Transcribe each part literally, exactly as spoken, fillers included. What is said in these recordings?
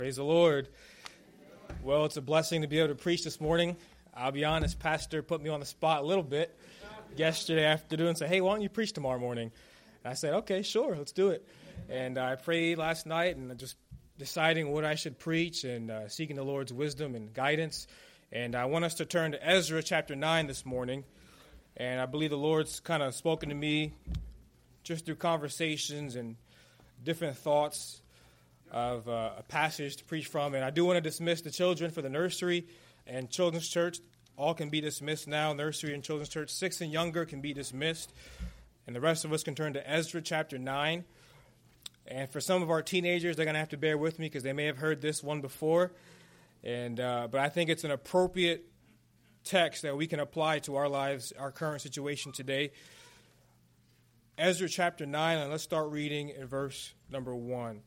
Praise the Lord. Well, it's a blessing to be able to preach this morning. I'll be honest, Pastor put me on the spot a little bit yesterday afternoon and said, hey, why don't you preach tomorrow morning? And I said, okay, sure, let's do it. And I prayed last night and just deciding what I should preach and uh, seeking the Lord's wisdom and guidance. And I want us to turn to Ezra chapter nine this morning. And I believe the Lord's kind of spoken to me just through conversations and different thoughts of uh, a passage to preach from. And I do want to dismiss the children for the nursery and children's church. All can be dismissed now. Nursery and children's church, six and younger, can be dismissed. And the rest of us can turn to Ezra chapter nine. And for some of our teenagers, they're going to have to bear with me because they may have heard this one before. And uh, but I think it's an appropriate text that we can apply to our lives, our current situation today. Ezra chapter nine, and let's start reading in verse number one.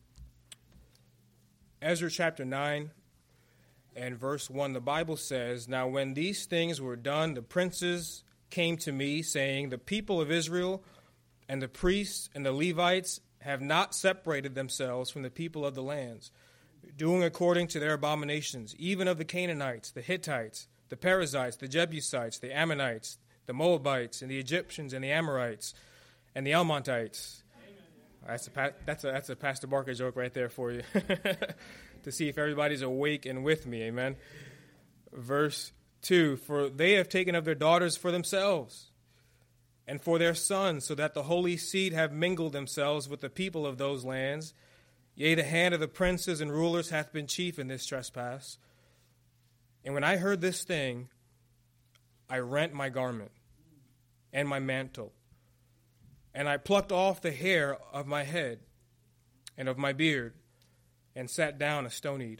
Ezra chapter nine and verse one, the Bible says, Now when these things were done, the princes came to me, saying, The people of Israel and the priests and the Levites have not separated themselves from the people of the lands, doing according to their abominations, even of the Canaanites, the Hittites, the Perizzites, the Jebusites, the Ammonites, the Moabites, and the Egyptians, and the Amorites, and the Almontites. That's a, that's a, that's a Pastor Barker joke right there for you, to see if everybody's awake and with me, amen. Verse two, For they have taken of their daughters for themselves, and for their sons, so that the holy seed have mingled themselves with the people of those lands. Yea, the hand of the princes and rulers hath been chief in this trespass. And when I heard this thing, I rent my garment and my mantle, and I plucked off the hair of my head and of my beard, and sat down astonied.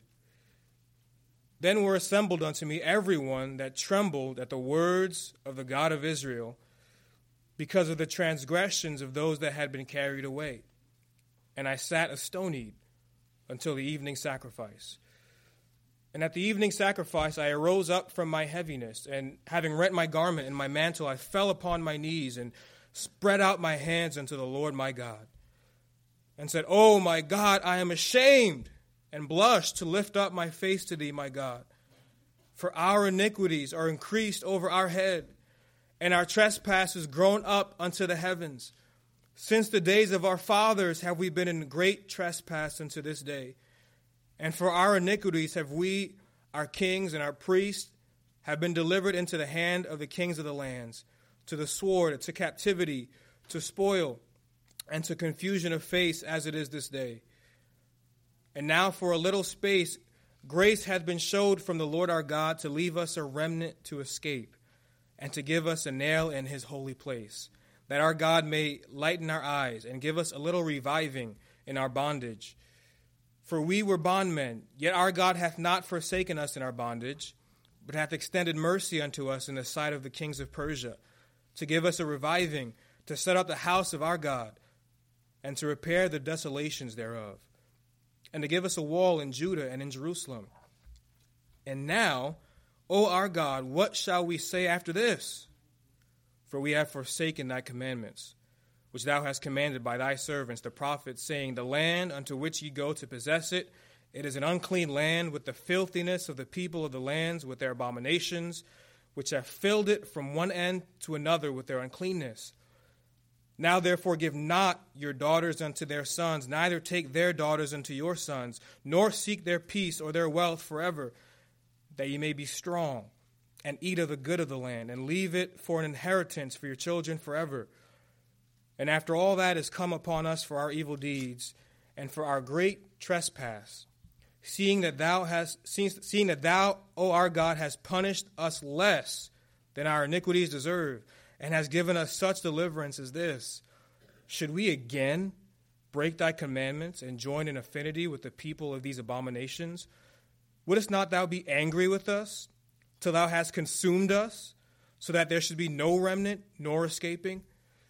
Then were assembled unto me every one that trembled at the words of the God of Israel, because of the transgressions of those that had been carried away. And I sat astonied until the evening sacrifice. And at the evening sacrifice I arose up from my heaviness, and having rent my garment and my mantle, I fell upon my knees and spread out my hands unto the Lord my God, and said, O my God, I am ashamed and blush to lift up my face to thee, my God. For our iniquities are increased over our head, and our trespasses grown up unto the heavens. Since the days of our fathers have we been in great trespass unto this day. And for our iniquities have we, our kings and our priests, have been delivered into the hand of the kings of the lands, to the sword, to captivity, to spoil, and to confusion of face, as it is this day. And now for a little space grace hath been showed from the Lord our God to leave us a remnant to escape, and to give us a nail in his holy place, that our God may lighten our eyes, and give us a little reviving in our bondage. For we were bondmen, yet our God hath not forsaken us in our bondage, but hath extended mercy unto us in the sight of the kings of Persia, to give us a reviving, to set up the house of our God, and to repair the desolations thereof, and to give us a wall in Judah and in Jerusalem. And now, O our God, what shall we say after this? For we have forsaken thy commandments, which thou hast commanded by thy servants the prophets, saying, The land unto which ye go to possess it, it is an unclean land, with the filthiness of the people of the lands, with their abominations, which have filled it from one end to another with their uncleanness. Now therefore give not your daughters unto their sons, neither take their daughters unto your sons, nor seek their peace or their wealth forever, that ye may be strong, and eat of the good of the land, and leave it for an inheritance for your children forever. And after all that is come upon us for our evil deeds, and for our great trespass, Seeing that thou hast, seeing that thou, O our God, hast punished us less than our iniquities deserve, and hast given us such deliverance as this, should we again break thy commandments and join in affinity with the people of these abominations? Wouldst not thou be angry with us till thou hast consumed us, so that there should be no remnant nor escaping?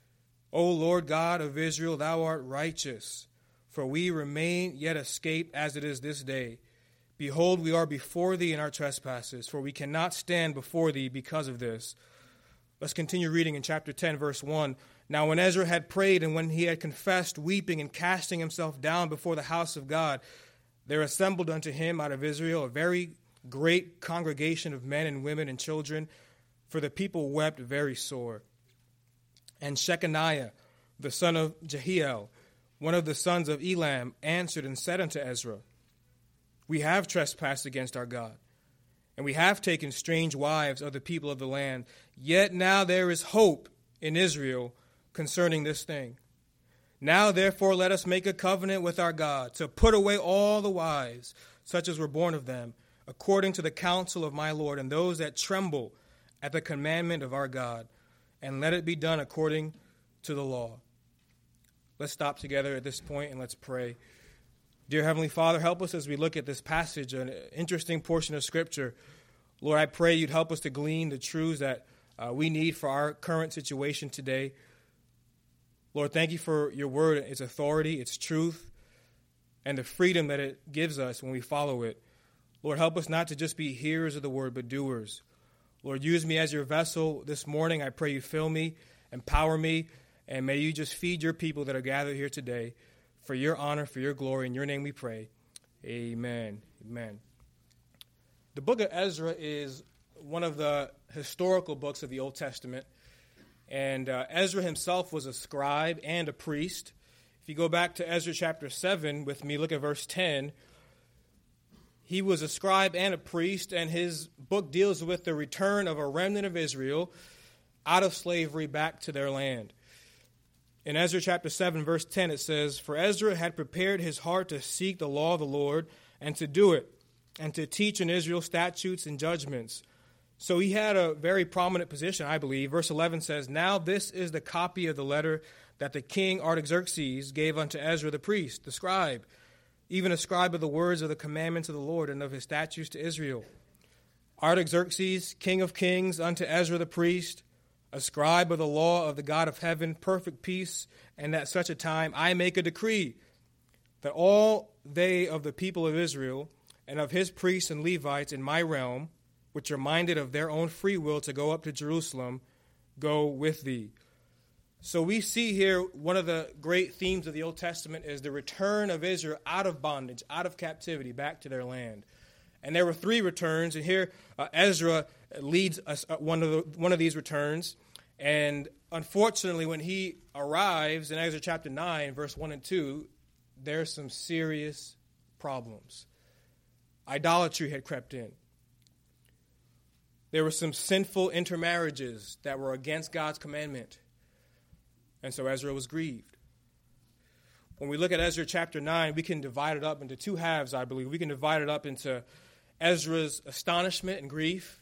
O Lord God of Israel, thou art righteous. For we remain yet escaped as it is this day. Behold, we are before thee in our trespasses, for we cannot stand before thee because of this. Let's continue reading in chapter ten, verse one. Now when Ezra had prayed, and when he had confessed, weeping and casting himself down before the house of God, There assembled unto him out of Israel a very great congregation of men and women and children, for the people wept very sore. And Shechaniah, the son of Jehiel, one of the sons of Elam, answered and said unto Ezra, We have trespassed against our God, and we have taken strange wives of the people of the land. Yet now there is hope in Israel concerning this thing. Now therefore let us make a covenant with our God, to put away all the wives, such as were born of them, according to the counsel of my Lord, and those that tremble at the commandment of our God, and let it be done according to the law. Let's stop together at this point and let's pray. Dear Heavenly Father, help us as we look at this passage, an interesting portion of Scripture. Lord, I pray you'd help us to glean the truths that uh, we need for our current situation today. Lord, thank you for your word, its authority, its truth, and the freedom that it gives us when we follow it. Lord, help us not to just be hearers of the word, but doers. Lord, use me as your vessel this morning. I pray you fill me, empower me, and may you just feed your people that are gathered here today for your honor, for your glory. In your name we pray. Amen. Amen. The book of Ezra is one of the historical books of the Old Testament. And uh, Ezra himself was a scribe and a priest. If you go back to Ezra chapter seven with me, look at verse ten. He was a scribe and a priest, and his book deals with the return of a remnant of Israel out of slavery back to their land. In Ezra chapter seven, verse ten, it says, For Ezra had prepared his heart to seek the law of the Lord and to do it, and to teach in Israel statutes and judgments. So he had a very prominent position, I believe. Verse eleven says, Now this is the copy of the letter that the king Artaxerxes gave unto Ezra the priest, the scribe, even a scribe of the words of the commandments of the Lord and of his statutes to Israel. Artaxerxes, king of kings, unto Ezra the priest, a scribe of the law of the God of heaven, perfect peace, and at such a time I make a decree that all they of the people of Israel and of his priests and Levites in my realm, which are minded of their own free will to go up to Jerusalem, go with thee. So we see here one of the great themes of the Old Testament is the return of Israel out of bondage, out of captivity, back to their land. And there were three returns, and here uh, Ezra leads us uh, one of the, one of these returns. And unfortunately, when he arrives in Ezra chapter nine, verse one and two, there's some serious problems. Idolatry had crept in. There were some sinful intermarriages that were against God's commandment. And so Ezra was grieved. When we look at Ezra chapter nine, we can divide it up into two halves, I believe. We can divide it up into Ezra's astonishment and grief,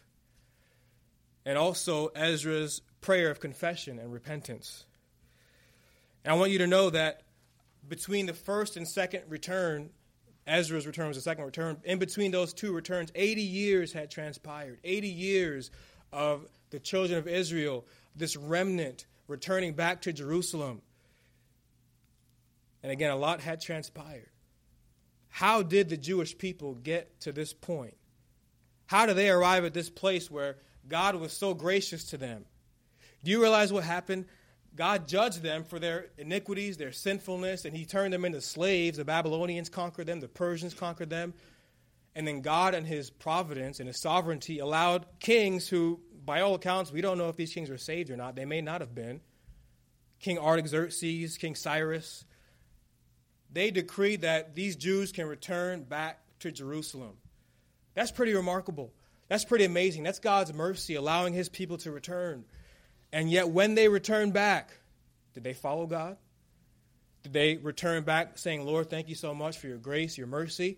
and also Ezra's prayer of confession and repentance. And I want you to know that between the first and second return, Ezra's return was the second return. In between those two returns, eighty years had transpired. eighty years of the children of Israel, this remnant, returning back to Jerusalem. And again, a lot had transpired. How did the Jewish people get to this point? How did they arrive at this place where God was so gracious to them? Do you realize what happened? God judged them for their iniquities, their sinfulness, and he turned them into slaves. The Babylonians conquered them, the Persians conquered them. And then God in his providence and his sovereignty allowed kings who, by all accounts, we don't know if these kings were saved or not. They may not have been. King Artaxerxes, King Cyrus, they decreed that these Jews can return back to Jerusalem. That's pretty remarkable. That's pretty amazing. That's God's mercy, allowing his people to return. And yet when they returned back, did they follow God? Did they return back saying, Lord, thank you so much for your grace, your mercy?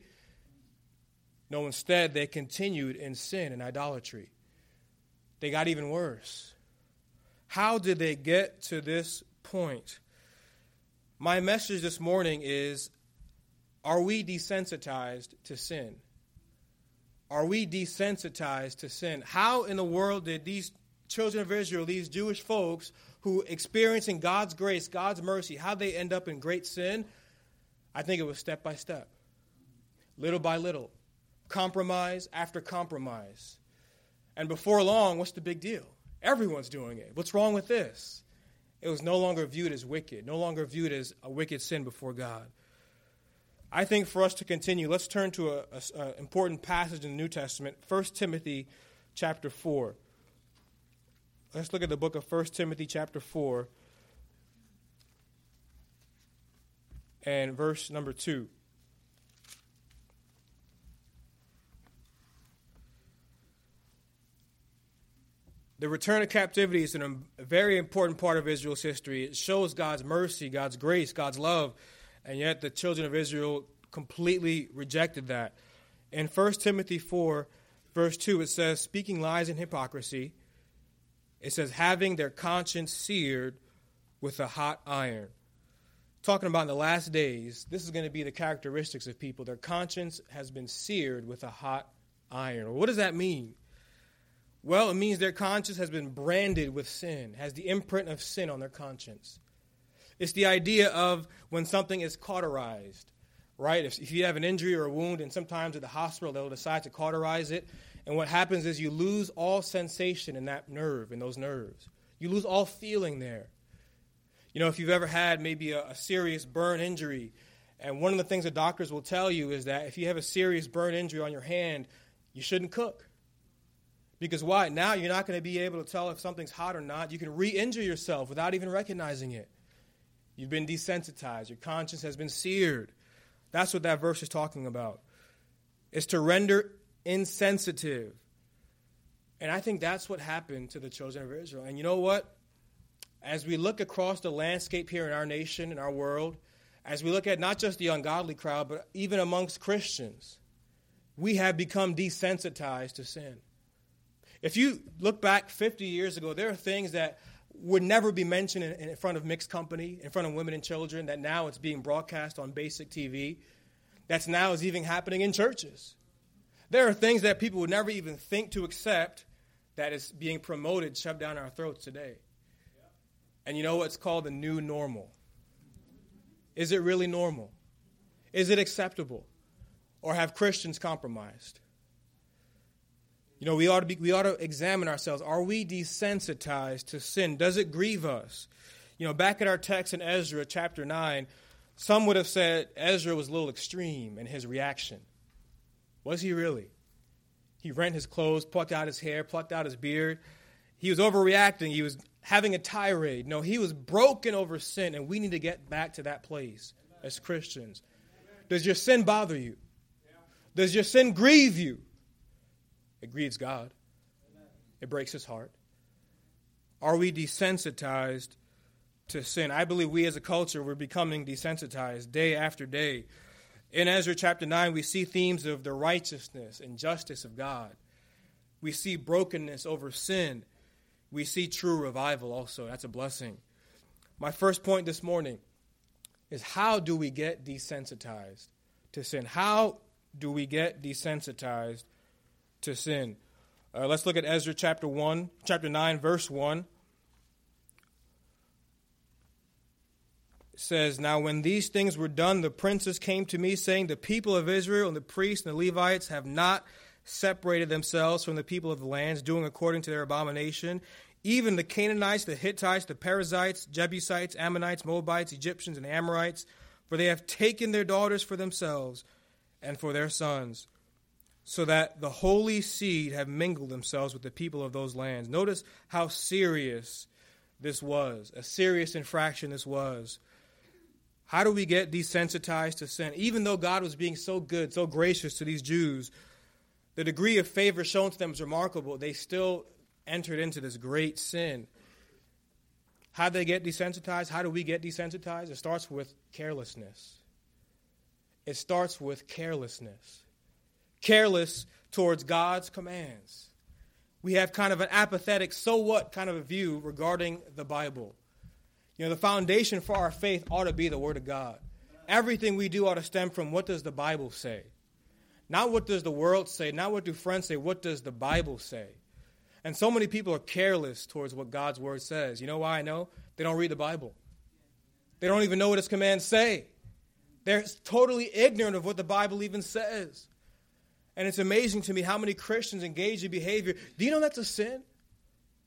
No, instead, they continued in sin and idolatry. They got even worse. How did they get to this point? My message this morning is, are we desensitized to sin? Are we desensitized to sin? How in the world did these children of Israel, these Jewish folks who experiencing God's grace, God's mercy, how they end up in great sin? I think it was step by step, little by little, compromise after compromise. And before long, what's the big deal? Everyone's doing it. What's wrong with this? It was no longer viewed as wicked, no longer viewed as a wicked sin before God. I think for us to continue, let's turn to an important passage in the New Testament, First Timothy chapter four. Let's look at the book of First Timothy chapter four and verse number two. The return of captivity is a very important part of Israel's history. It shows God's mercy, God's grace, God's love, and yet the children of Israel completely rejected that. In First Timothy four, verse two, it says, speaking lies and hypocrisy, it says, having their conscience seared with a hot iron. Talking about in the last days, this is going to be the characteristics of people. Their conscience has been seared with a hot iron. What does that mean? Well, it means their conscience has been branded with sin, has the imprint of sin on their conscience. It's the idea of when something is cauterized, right? If, if you have an injury or a wound, and sometimes at the hospital they'll decide to cauterize it, and what happens is you lose all sensation in that nerve, in those nerves. You lose all feeling there. You know, if you've ever had maybe a, a serious burn injury, and one of the things the doctors will tell you is that if you have a serious burn injury on your hand, you shouldn't cook. Because why? Now you're not going to be able to tell if something's hot or not. You can re-injure yourself without even recognizing it. You've been desensitized. Your conscience has been seared. That's what that verse is talking about. It's to render insensitive. And I think that's what happened to the children of Israel. And you know what? As we look across the landscape here in our nation, in our world, as we look at not just the ungodly crowd, but even amongst Christians, we have become desensitized to sin. If you look back fifty years ago, there are things that would never be mentioned in, in front of mixed company, in front of women and children, that now it's being broadcast on basic T V. That's now is even happening in churches. There are things that people would never even think to accept that is being promoted, shoved down our throats today. And you know what's called the new normal? Is it really normal? Is it acceptable? Or have Christians compromised? You know, we ought to be, we ought to examine ourselves. Are we desensitized to sin? Does it grieve us? You know, back at our text in Ezra chapter nine, some would have said Ezra was a little extreme in his reaction. Was he really? He rent his clothes, plucked out his hair, plucked out his beard. He was overreacting. He was having a tirade. No, he was broken over sin, and we need to get back to that place as Christians. Does your sin bother you? Does your sin grieve you? It grieves God. It breaks his heart. Are we desensitized to sin? I believe we as a culture, we're becoming desensitized day after day. In Ezra chapter nine, we see themes of the righteousness and justice of God. We see brokenness over sin. We see true revival also. That's a blessing. My first point this morning is, how do we get desensitized to sin? How do we get desensitized to sin? Uh, let's look at Ezra chapter one, chapter nine, verse one. It says, now when these things were done, the princes came to me, saying, the people of Israel and the priests and the Levites have not separated themselves from the people of the lands, doing according to their abomination. Even the Canaanites, the Hittites, the Perizzites, Jebusites, Ammonites, Moabites, Egyptians, and Amorites, for they have taken their daughters for themselves and for their sons, so that the holy seed have mingled themselves with the people of those lands. Notice how serious this was, a serious infraction this was. How do we get desensitized to sin? Even though God was being so good, so gracious to these Jews, the degree of favor shown to them is remarkable. They still entered into this great sin. How do they get desensitized? How do we get desensitized? It starts with carelessness. It starts with carelessness. Careless towards God's commands. We have kind of an apathetic, so what kind of a view regarding the Bible. You know, the foundation for our faith ought to be the Word of God. Everything we do ought to stem from, what does the Bible say? Not what does the world say, not what do friends say, what does the Bible say? And so many people are careless towards what God's Word says. You know why I know? They don't read the Bible. They don't even know what its commands say. They're totally ignorant of what the Bible even says. And it's amazing to me how many Christians engage in behavior. Do you know that's a sin?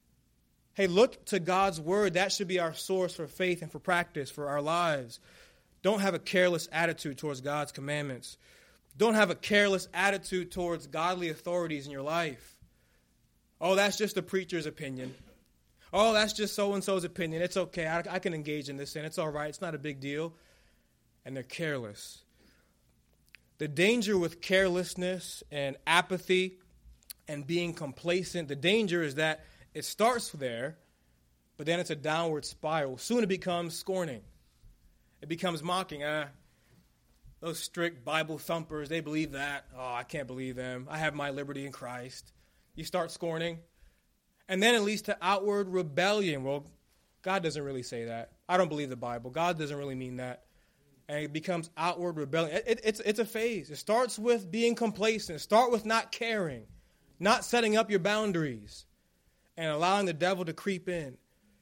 Hey, look to God's Word. That should be our source for faith and for practice for our lives. Don't have a careless attitude towards God's commandments. Don't have a careless attitude towards godly authorities in your life. Oh, that's just the preacher's opinion. Oh, that's just so-and-so's opinion. It's okay. I, I can engage in this sin. It's all right. It's not a big deal. And they're careless. The danger with carelessness and apathy and being complacent, the danger is that it starts there, but then it's a downward spiral. Soon it becomes scorning. It becomes mocking. Ah, those strict Bible thumpers, they believe that. Oh, I can't believe them. I have my liberty in Christ. You start scorning. And then it leads to outward rebellion. Well, God doesn't really say that. I don't believe the Bible. God doesn't really mean that. And it becomes outward rebellion. It, it, it's, it's a phase. It starts with being complacent. Start with not caring, not setting up your boundaries, and allowing the devil to creep in.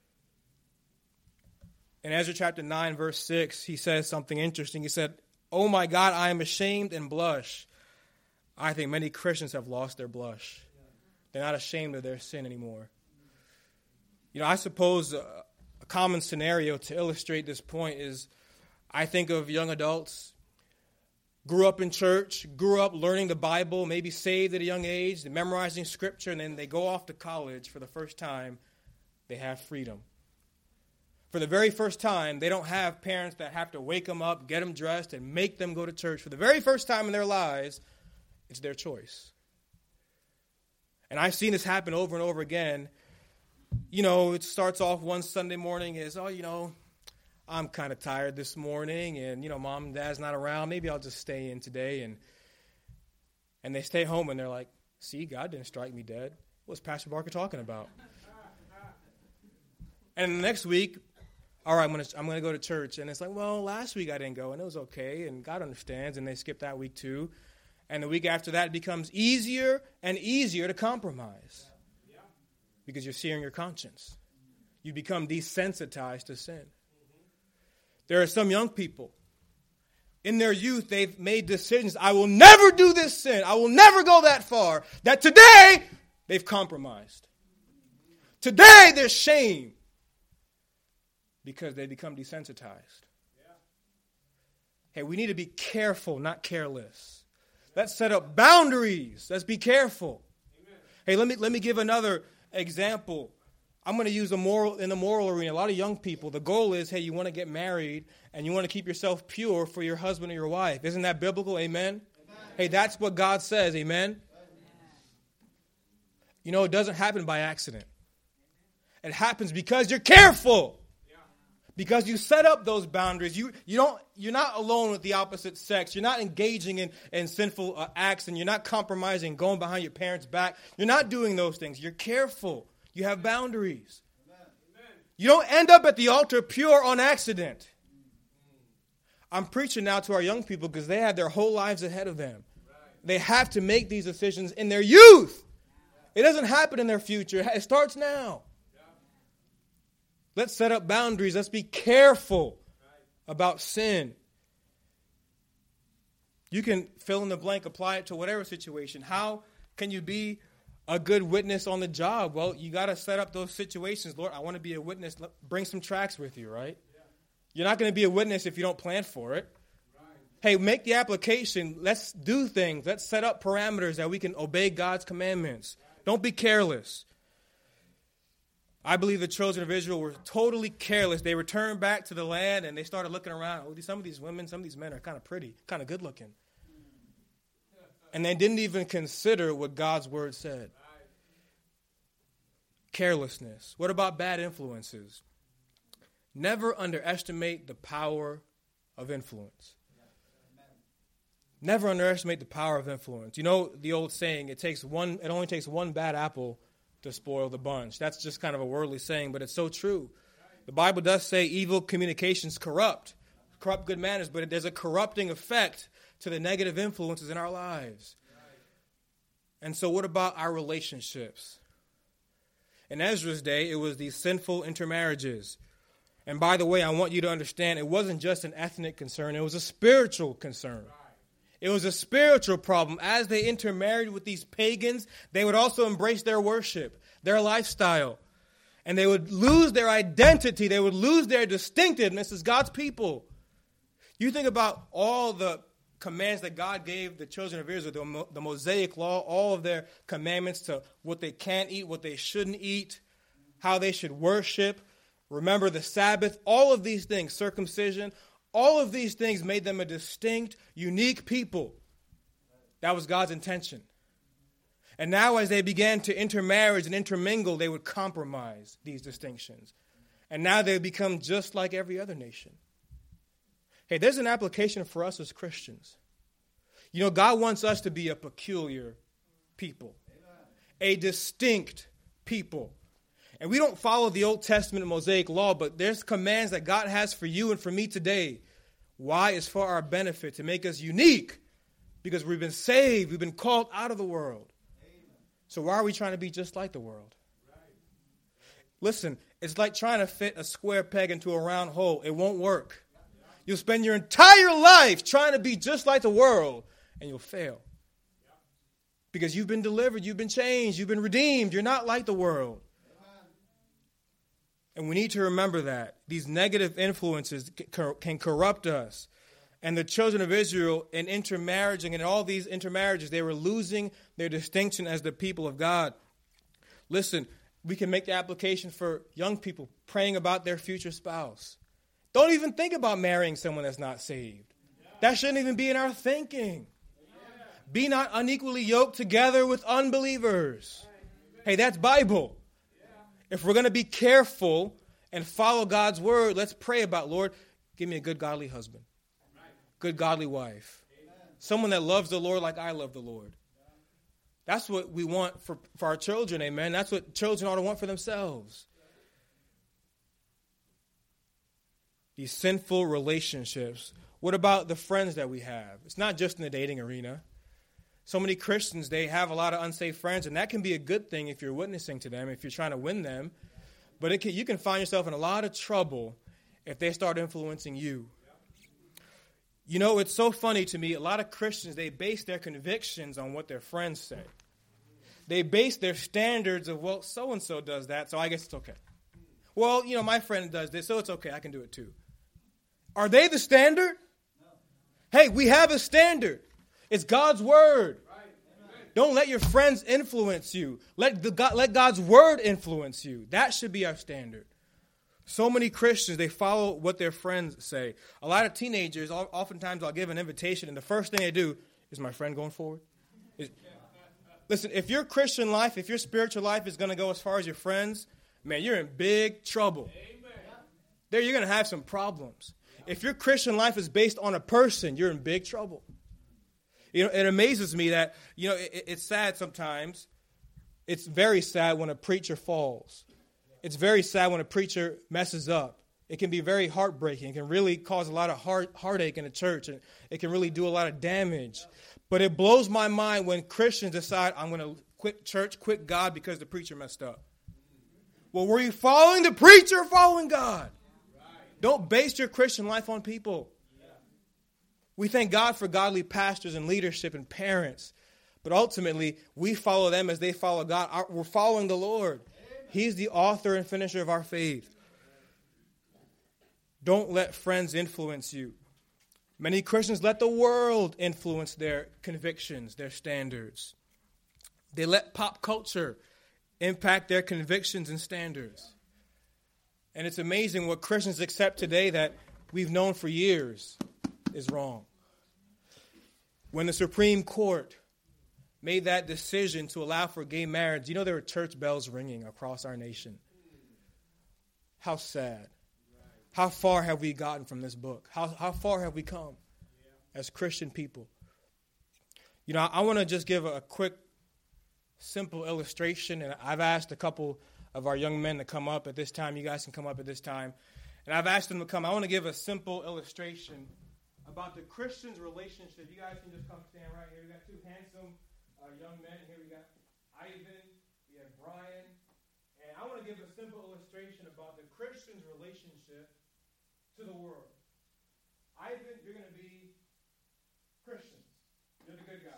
In Ezra chapter nine, verse six, he says something interesting. He said, "Oh my God, I am ashamed and blush." I think many Christians have lost their blush. They're not ashamed of their sin anymore. You know, I suppose a, a common scenario to illustrate this point is, I think of young adults, grew up in church, grew up learning the Bible, maybe saved at a young age, they're memorizing scripture, and then they go off to college for the first time. They have freedom. For the very first time, they don't have parents that have to wake them up, get them dressed, and make them go to church. For the very first time in their lives, it's their choice. And I've seen this happen over and over again. You know, it starts off one Sunday morning as, oh, you know, I'm kind of tired this morning, and, you know, mom and dad's not around. Maybe I'll just stay in today. And and they stay home, and they're like, see, God didn't strike me dead. What's Pastor Barker talking about? And the next week, all right, I'm going to I'm going to go to church. And it's like, well, last week I didn't go, and it was okay, and God understands, and they skip that week too. And the week after that, it becomes easier and easier to compromise because you're searing your conscience. You become desensitized to sin. There are some young people, in their youth, they've made decisions. I will never do this sin. I will never go that far. That today, they've compromised. Today, there's shame because they become desensitized. Hey, we need to be careful, not careless. Let's set up boundaries. Let's be careful. Amen. Hey, let me let me give another example. I'm going to use a moral in the moral arena. A lot of young people, the goal is, hey, you want to get married and you want to keep yourself pure for your husband or your wife. Isn't that biblical? Amen? Amen. Hey, that's what God says. Amen? Amen? You know, it doesn't happen by accident. It happens because you're careful. Because you set up those boundaries. You you don't you're not alone with the opposite sex. You're not engaging in, in sinful uh, acts, and you're not compromising, going behind your parents' back. You're not doing those things. You're careful. You have boundaries. Amen. You don't end up at the altar pure on accident. I'm preaching now to our young people because they have their whole lives ahead of them. Right. They have to make these decisions in their youth. It doesn't happen in their future. It starts now. Let's set up boundaries. Let's be careful about sin. You can fill in the blank, apply it to whatever situation. How can you be a good witness on the job? Well, you got to set up those situations. Lord, I want to be a witness. Bring some tracts with you, right? Yeah. You're not going to be a witness if you don't plan for it. Right. Hey, make the application. Let's do things. Let's set up parameters that we can obey God's commandments. Right. Don't be careless. I believe the children of Israel were totally careless. They returned back to the land, and they started looking around. Oh, some of these women, some of these men are kind of pretty, kind of good looking. And they didn't even consider what God's word said. Carelessness. What about bad influences? Never underestimate the power of influence. Never underestimate the power of influence. You know the old saying, it takes one, it only takes one bad apple to spoil the bunch. That's just kind of a worldly saying, but it's so true. The Bible does say evil communications corrupt, corrupt good manners, but there's a corrupting effect to the negative influences in our lives. And so what about our relationships? In Ezra's day, it was these sinful intermarriages. And by the way, I want you to understand, it wasn't just an ethnic concern, it was a spiritual concern. It was a spiritual problem. As they intermarried with these pagans, they would also embrace their worship, their lifestyle. And they would lose their identity. They would lose their distinctiveness as God's people. You think about all the commands that God gave the children of Israel, the, Mo- the Mosaic law, all of their commandments to what they can eat, what they shouldn't eat, how they should worship, remember the Sabbath, all of these things, circumcision, all of these things made them a distinct, unique people. That was God's intention. And now as they began to intermarriage and intermingle, they would compromise these distinctions. And now they become just like every other nation. Hey, there's an application for us as Christians. You know, God wants us to be a peculiar people, a distinct people. And we don't follow the Old Testament Mosaic law, but there's commands that God has for you and for me today. Why? It's for our benefit, to make us unique, because we've been saved, we've been called out of the world. So why are we trying to be just like the world? Listen, it's like trying to fit a square peg into a round hole. It won't work. You'll spend your entire life trying to be just like the world, and you'll fail. Because you've been delivered, you've been changed, you've been redeemed. You're not like the world. And we need to remember that. These negative influences can corrupt us. And the children of Israel, in intermarrying, and in all these intermarriages, they were losing their distinction as the people of God. Listen, we can make the application for young people praying about their future spouse. Don't even think about marrying someone that's not saved. That shouldn't even be in our thinking. Be not unequally yoked together with unbelievers. Hey, that's Bible. If we're going to be careful and follow God's word, let's pray about, Lord, give me a good godly husband, good godly wife, someone that loves the Lord like I love the Lord. That's what we want for, for our children, amen. That's what children ought to want for themselves. These sinful relationships. What about the friends that we have? It's not just in the dating arena. So many Christians, they have a lot of unsafe friends, and that can be a good thing if you're witnessing to them, if you're trying to win them. But it can, you can find yourself in a lot of trouble if they start influencing you. You know, it's so funny to me. A lot of Christians, they base their convictions on what their friends say. They base their standards of, well, so-and-so does that, so I guess it's okay. Well, you know, my friend does this, so it's okay. I can do it too. Are they the standard? No. Hey, we have a standard. It's God's word. Right. Don't let your friends influence you. Let, the God, let God's word influence you. That should be our standard. So many Christians, they follow what their friends say. A lot of teenagers, oftentimes I'll give an invitation, and the first thing they do is, my friend going forward? Is, listen, if your Christian life, if your spiritual life is going to go as far as your friends, man, you're in big trouble. Amen. There, you're going to have some problems. If your Christian life is based on a person, you're in big trouble. You know, it amazes me that, you know, it, it's sad sometimes. It's very sad when a preacher falls. It's very sad when a preacher messes up. It can be very heartbreaking. It can really cause a lot of heart, heartache in the church, and it can really do a lot of damage. But it blows my mind when Christians decide, I'm going to quit church, quit God because the preacher messed up. Well, were you following the preacher or following God? Don't base your Christian life on people. We thank God for godly pastors and leadership and parents. But ultimately, we follow them as they follow God. We're following the Lord. He's the author and finisher of our faith. Don't let friends influence you. Many Christians let the world influence their convictions, their standards. They let pop culture impact their convictions and standards. And it's amazing what Christians accept today that we've known for years is wrong. When the Supreme Court made that decision to allow for gay marriage, you know there were church bells ringing across our nation. How sad. How far have we gotten from this book? How, how far have we come as Christian people? You know, I want to just give a, a quick, simple illustration, and I've asked a couple of our young men to come up at this time. You guys can come up at this time. And I've asked them to come. I want to give a simple illustration about the Christian's relationship. You guys can just come stand right here. We got two handsome uh, young men. Here we got Ivan, we have Brian. And I want to give a simple illustration about the Christian's relationship to the world. Ivan, you're going to be Christians. You're the good guy.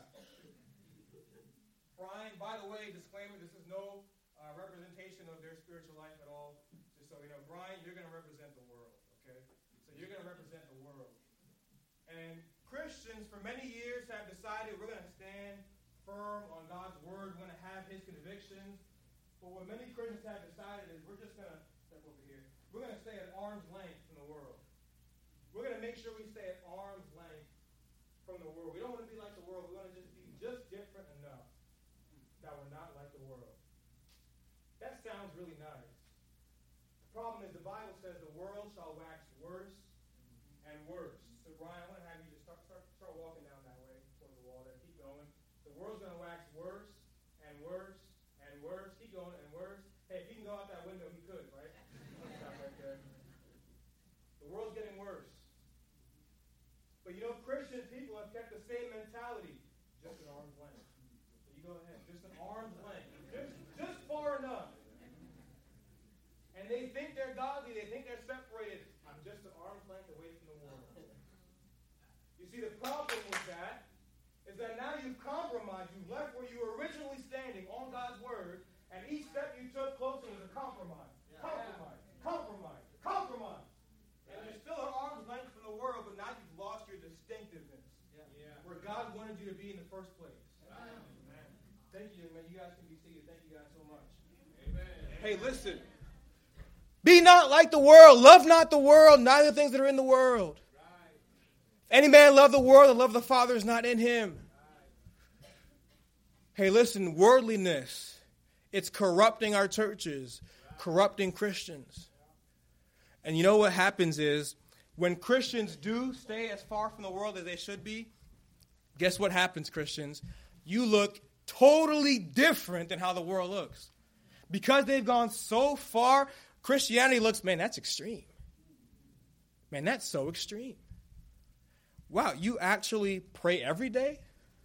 Brian, by the way, disclaimer, this is no uh, representation of their spiritual life at all. Just so you know, Brian, you're going to represent the world, okay? So you're going to represent the world. And Christians for many years have decided we're going to stand firm on God's word. We're going to have his convictions. But what many Christians have decided is we're just going to step over here. We're going to stay at arm's length from the world. We're going to make sure we stay at arm's length from the world. We don't want to be like the world. We want to just be just different enough that we're not like the world. That sounds really nice. The problem is the Bible says the world shall wax worse and worse. So Brian, I'm going to have you just start, start, start walking down that way towards the wall there. Keep going. The world's going to wax worse and worse and worse. Keep going and worse. Hey, if he can go out that window, he could, right? Stop right there. The world's getting worse. But you know, Christian people have kept the same mentality. Just an arm's length. So you go ahead. Just an arm's length. Just, just far enough. And they think they're godly. They think they're separated. I'm just an arm's length away from the world. You see, the problem with that is that now you've compromised. You've left where you were originally standing on God's word, and each step you took closer was a compromise. Compromise. Compromise. Compromise. And you're still an arm's length from the world, but now you've lost your distinctiveness. Where God wanted you to be in the first place. Amen. Thank you, man. You guys can be seated. Thank you guys so much. Amen. Hey, listen. Be not like the world. Love not the world, neither things that are in the world. Right. If any man love the world, the love of the Father is not in him. Right. Hey, listen, worldliness, it's corrupting our churches, right. corrupting Christians. And you know what happens is, when Christians do stay as far from the world as they should be, guess what happens, Christians? You look totally different than how the world looks. Because they've gone so far, Christianity looks, man, that's extreme. Man, that's so extreme. Wow, you actually pray every day?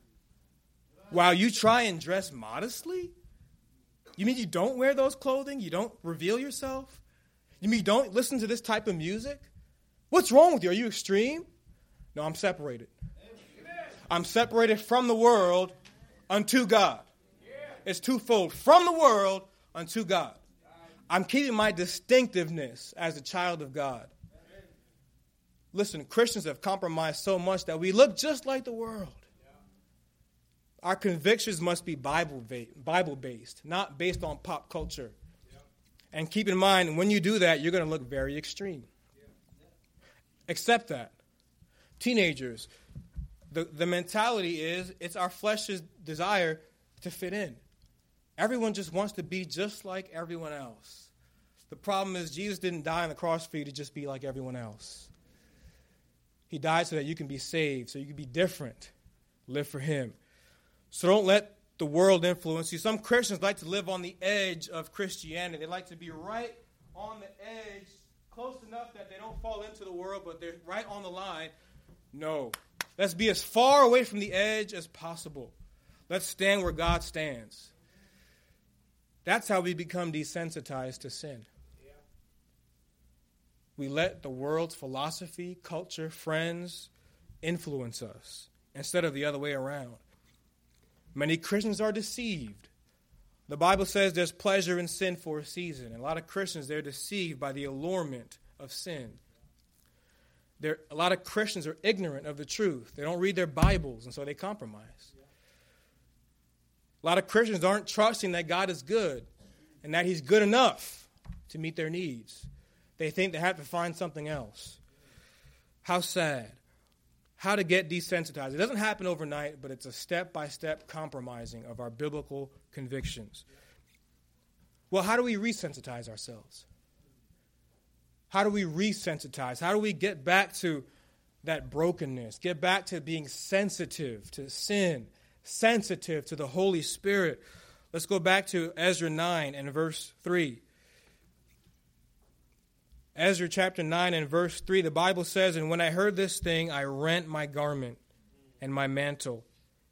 Wow, you try and dress modestly? You mean you don't wear those clothing? You don't reveal yourself? You mean you don't listen to this type of music? What's wrong with you? Are you extreme? No, I'm separated. I'm separated from the world unto God. It's twofold. From the world unto God. I'm keeping my distinctiveness as a child of God. Listen, Christians have compromised so much that we look just like the world. Our convictions must be Bible-based, not based on pop culture. And keep in mind, when you do that, you're going to look very extreme. Accept that. Teenagers, the, the mentality is it's our flesh's desire to fit in. Everyone just wants to be just like everyone else. The problem is Jesus didn't die on the cross for you to just be like everyone else. He died so that you can be saved, so you can be different. Live for him. So don't let the world influence you. Some Christians like to live on the edge of Christianity. They like to be right on the edge, close enough that they don't fall into the world, but they're right on the line. No. Let's be as far away from the edge as possible. Let's stand where God stands. That's how we become desensitized to sin. Yeah. We let the world's philosophy, culture, friends influence us instead of the other way around. Many Christians are deceived. The Bible says there's pleasure in sin for a season. And a lot of Christians, they're deceived by the allurement of sin. There, a lot of Christians are ignorant of the truth. They don't read their Bibles, and so they compromise. A lot of Christians aren't trusting that God is good and that he's good enough to meet their needs. They think they have to find something else. How sad. How to get desensitized. It doesn't happen overnight, but it's a step-by-step compromising of our biblical convictions. Well, how do we resensitize ourselves? How do we resensitize? How do we get back to that brokenness? Get back to being sensitive to sin, sensitive to the Holy Spirit. Let's go back to Ezra nine and verse three. Ezra chapter nine and verse three, the Bible says, "And when I heard this thing, I rent my garment and my mantle."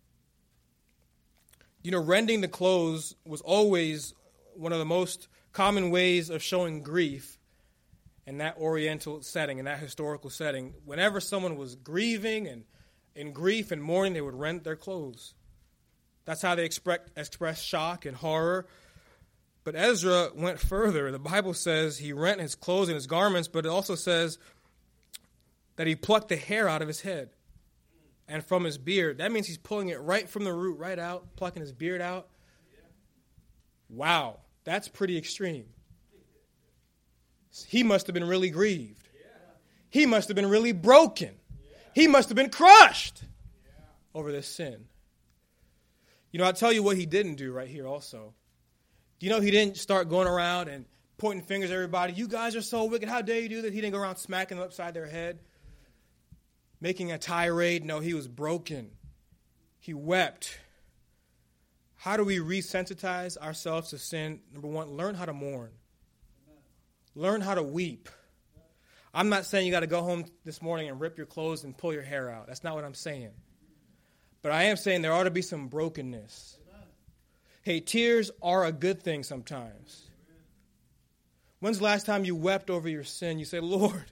You know, rending the clothes was always one of the most common ways of showing grief in that oriental setting, in that historical setting. Whenever someone was grieving and in grief and mourning, they would rent their clothes. That's how they express, express shock and horror. But Ezra went further. The Bible says he rent his clothes and his garments, but it also says that he plucked the hair out of his head. and from his beard. That means he's pulling it right from the root, right out, plucking his beard out. Wow, that's pretty extreme. He must have been really grieved. He must have been really broken. He must have been crushed over this sin. You know, I'll tell you what he didn't do right here also. Do you know he didn't start going around and pointing fingers at everybody? You guys are so wicked. How dare you do that? He didn't go around smacking them upside their head, making a tirade. No, he was broken. He wept. How do we resensitize ourselves to sin? Number one, learn how to mourn. Learn how to weep. I'm not saying you got to go home this morning and rip your clothes and pull your hair out. That's not what I'm saying. But I am saying there ought to be some brokenness. Hey, tears are a good thing sometimes. When's the last time you wept over your sin? You say, Lord,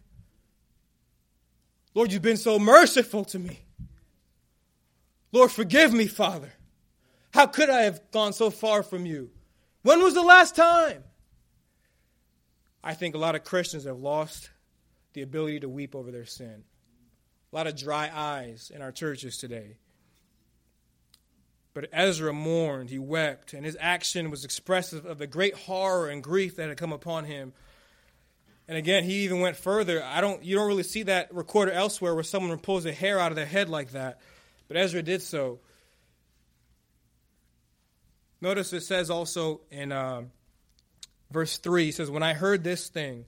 Lord, you've been so merciful to me. Lord, forgive me, Father. How could I have gone so far from you? When was the last time? I think a lot of Christians have lost the ability to weep over their sin. A lot of dry eyes in our churches today. But Ezra mourned, he wept, and his action was expressive of the great horror and grief that had come upon him. And again, he even went further. I don't, you don't really see that recorded elsewhere where someone pulls a hair out of their head like that. But Ezra did so. Notice it says also in uh, verse three, it says, when I heard this thing,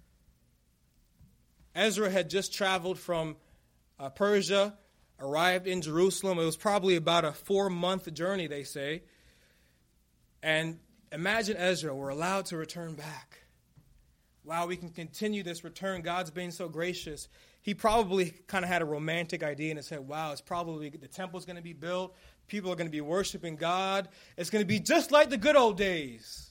Ezra had just traveled from uh, Persia, arrived in Jerusalem. It was probably about a four-month journey, they say. And imagine Ezra, we're allowed to return back. Wow, we can continue this return. God's being so gracious. He probably kind of had a romantic idea in his head. Wow, it's probably the temple's going to be built. People are going to be worshiping God. It's going to be just like the good old days.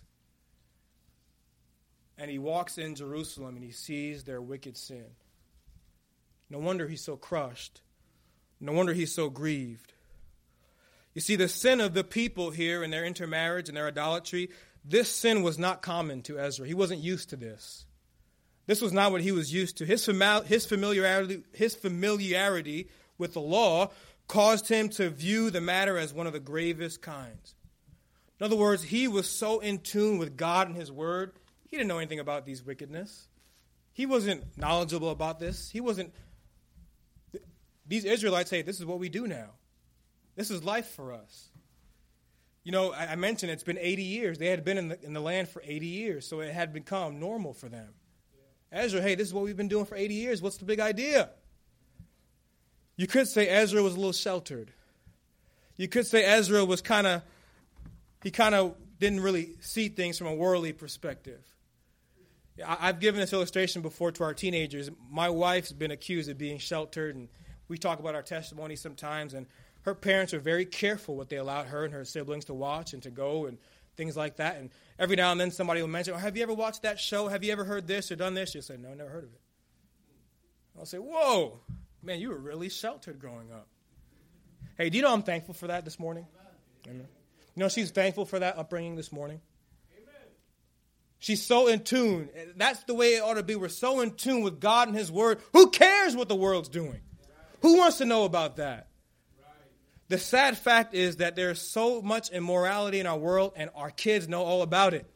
And he walks in Jerusalem and he sees their wicked sin. No wonder he's so crushed. No wonder he's so grieved. You see, the sin of the people here in their intermarriage and their idolatry, this sin was not common to Ezra. He wasn't used to this. This was not what he was used to. His, fami- his familiarity, his familiarity with the law caused him to view the matter as one of the gravest kinds. In other words, he was so in tune with God and his word, he didn't know anything about these wickedness. He wasn't knowledgeable about this. He wasn't. These Israelites say, this is what we do now. This is life for us. You know, I, I mentioned it's been eighty years. They had been in the, in the land for eighty years, so it had become normal for them. Yeah. Ezra, hey, this is what we've been doing for eighty years. What's the big idea? You could say Ezra was a little sheltered. You could say Ezra was kind of, he kind of didn't really see things from a worldly perspective. I, I've given this illustration before to our teenagers. My wife's been accused of being sheltered, and we talk about our testimony sometimes, and her parents are very careful what they allowed her and her siblings to watch and to go and things like that. And every now and then somebody will mention, oh, have you ever watched that show? Have you ever heard this or done this? She'll say, no, never heard of it. I'll say, whoa, man, you were really sheltered growing up. Hey, do you know I'm thankful for that this morning? Amen. You know she's thankful for that upbringing this morning? Amen. She's so in tune. That's the way it ought to be. We're so in tune with God and his word. Who cares what the world's doing? Who wants to know about that? Right. The sad fact is that there's so much immorality in our world, and our kids know all about it.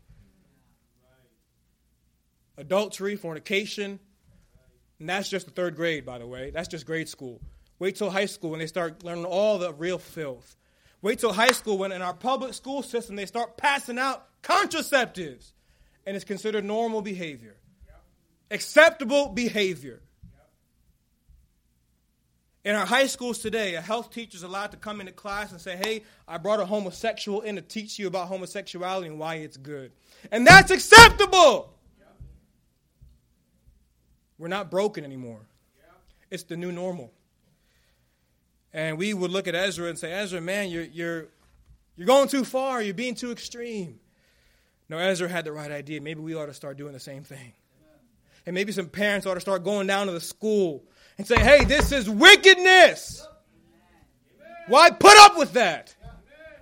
Right. Adultery, fornication, and that's just the third grade, by the way. That's just grade school. Wait till high school when they start learning all the real filth. Wait till high school when in our public school system they start passing out contraceptives, and it's considered normal behavior. Yep. Acceptable behavior. In our high schools today, a health teacher is allowed to come into class and say, hey, I brought a homosexual in to teach you about homosexuality and why it's good. And that's acceptable. Yep. We're not broken anymore. Yep. It's the new normal. And we would look at Ezra and say, Ezra, man, you're, you're, you're going too far. You're being too extreme. No, Ezra had the right idea. Maybe we ought to start doing the same thing. Amen. And maybe some parents ought to start going down to the school and say, hey, this is wickedness. Amen. Why put up with that? Amen.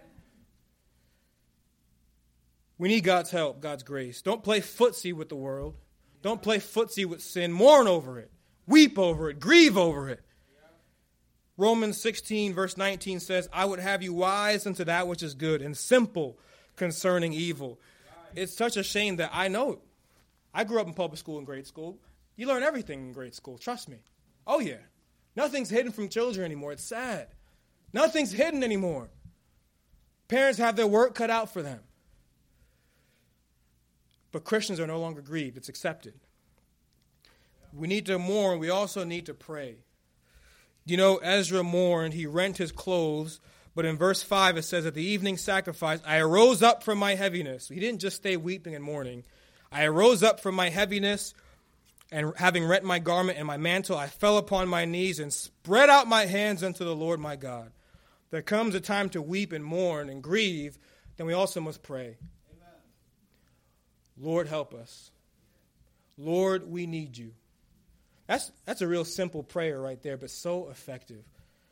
We need God's help, God's grace. Don't play footsie with the world. Don't play footsie with sin. Mourn over it. Weep over it. Grieve over it. Romans sixteen, verse nineteen says, I would have you wise unto that which is good and simple concerning evil. Right. It's such a shame that I know. I grew up in public school and grade school. You learn everything in grade school. Trust me. Oh, yeah. Nothing's hidden from children anymore. It's sad. Nothing's hidden anymore. Parents have their work cut out for them. But Christians are no longer grieved. It's accepted. We need to mourn. We also need to pray. You know, Ezra mourned. He rent his clothes. But in verse five, it says, at the evening sacrifice, I arose up from my heaviness. He didn't just stay weeping and mourning. I arose up from my heaviness, and having rent my garment and my mantle, I fell upon my knees and spread out my hands unto the Lord my God. There comes a time to weep and mourn and grieve, then we also must pray. Amen. Lord, help us. Lord, we need you. That's, that's a real simple prayer right there, but so effective.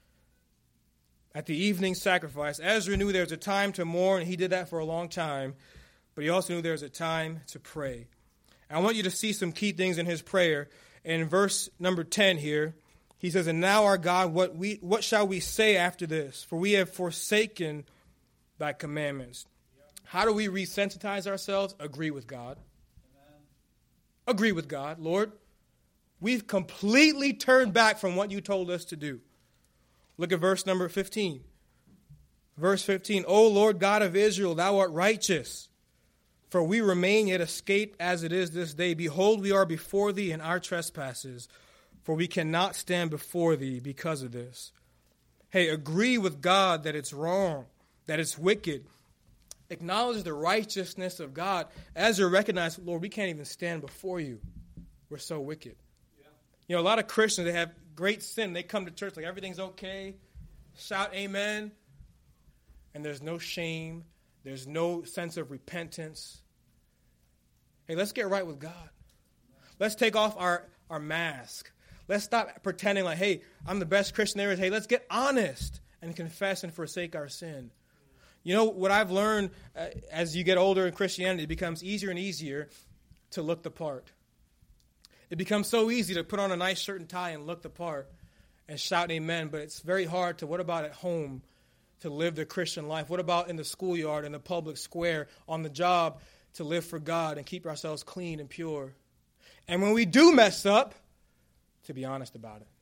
At the evening sacrifice, Ezra knew there was a time to mourn, and he did that for a long time, but he also knew there was a time to pray. I want you to see some key things in his prayer. In verse number ten here, he says, and now, our God, what we what shall we say after this? For we have forsaken thy commandments. How do we resensitize ourselves? Agree with God. Amen. Agree with God. Lord, we've completely turned back from what you told us to do. Look at verse number fifteen. Verse fifteen, O Lord God of Israel, thou art righteous. For we remain yet escaped as it is this day. Behold, we are before thee in our trespasses, for we cannot stand before thee because of this. Hey, agree with God that it's wrong, that it's wicked. Acknowledge the righteousness of God. Ezra recognized, Lord, we can't even stand before you. We're so wicked. Yeah. You know, a lot of Christians, they have great sin. They come to church like everything's okay. Shout amen. And there's no shame. There's no sense of repentance. Hey, let's get right with God. Let's take off our, our mask. Let's stop pretending like, hey, I'm the best Christian there is. Hey, let's get honest and confess and forsake our sin. You know, what I've learned uh, as you get older in Christianity, it becomes easier and easier to look the part. It becomes so easy to put on a nice shirt and tie and look the part and shout amen, but it's very hard to, what about at home, to live the Christian life? What about in the schoolyard, in the public square, on the job, to live for God and keep ourselves clean and pure? And when we do mess up, to be honest about it.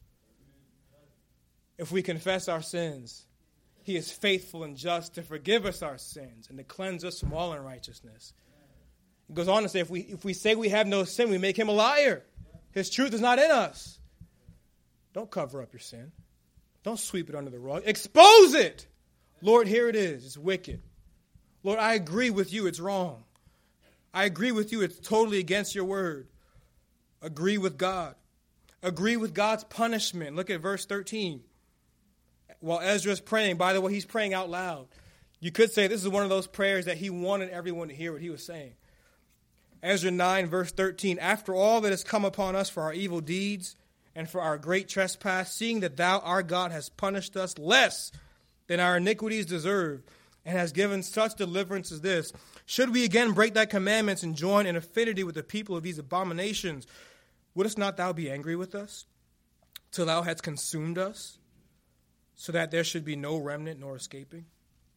If we confess our sins, he is faithful and just to forgive us our sins and to cleanse us from all unrighteousness. It goes on to say, if we, if we say we have no sin, we make him a liar. His truth is not in us. Don't cover up your sin. Don't sweep it under the rug. Expose it. Lord, here it is. It's wicked. Lord, I agree with you. It's wrong. I agree with you. It's totally against your word. Agree with God. Agree with God's punishment. Look at verse thirteen. While Ezra's praying, by the way, he's praying out loud. You could say this is one of those prayers that he wanted everyone to hear what he was saying. Ezra nine, verse thirteen, after all that has come upon us for our evil deeds and for our great trespass, seeing that thou, our God, hast punished us less than our iniquities deserve, and has given such deliverance as this, should we again break thy commandments and join in affinity with the people of these abominations, wouldst not thou be angry with us, till thou hadst consumed us, so that there should be no remnant nor escaping?